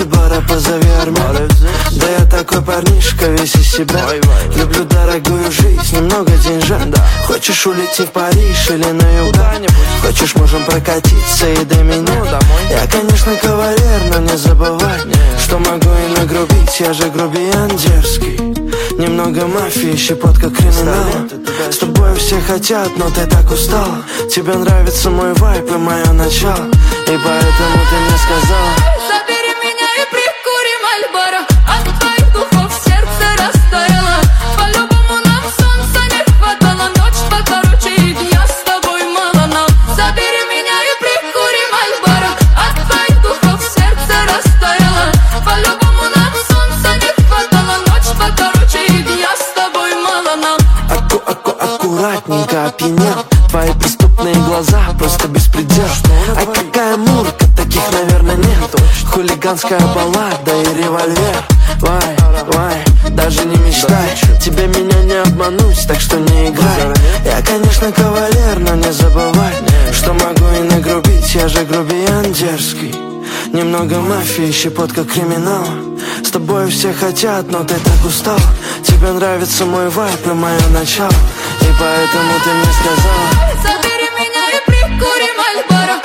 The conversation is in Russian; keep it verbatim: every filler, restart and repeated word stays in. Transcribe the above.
Мальборо, позови армян. Да я такой парнишка, весь из себя. Люблю дорогую жизнь, немного деньжат. Хочешь улететь в Париж или на юга? Хочешь, можем прокатиться и до меня. Я, конечно, кавалер, но не забывай, что могу и нагрубить, я же грубиян дерзкий. Немного мафии, щепотка криминала. С тобой все хотят, но ты так устала. Тебе нравится мой вайб и мое начало, и поэтому ты мне сказала: забери меня и прикури Мальборо. От твоих духов сердце растаяло. По-любому нам солнца не хватало. Ночь покороче и дня с тобой мало нам. Забери меня и прикури Мальборо. От твоих духов сердце растаяло. По-любому нам солнца не хватало. Ночь покороче и дня с тобой мало нам. Аку-аку-аккуратненько опьянел. Твои преступные глаза, просто беспредел. Ай, какая мурка, таких, наверное, нету. Хулиганская баллада и револьвер. Вай, вай, даже не мечтай. Тебе меня не обмануть, так что не играй. Я, конечно, кавалер, но не забывай, что могу и нагрубить, я же грубиян дерзкий. Немного мафии, щепотка криминала. С тобой все хотят, но ты так устал. Тебе нравится мой вайб и мое начало, и поэтому ты мне сказала: забери меня и прикури Мальборо.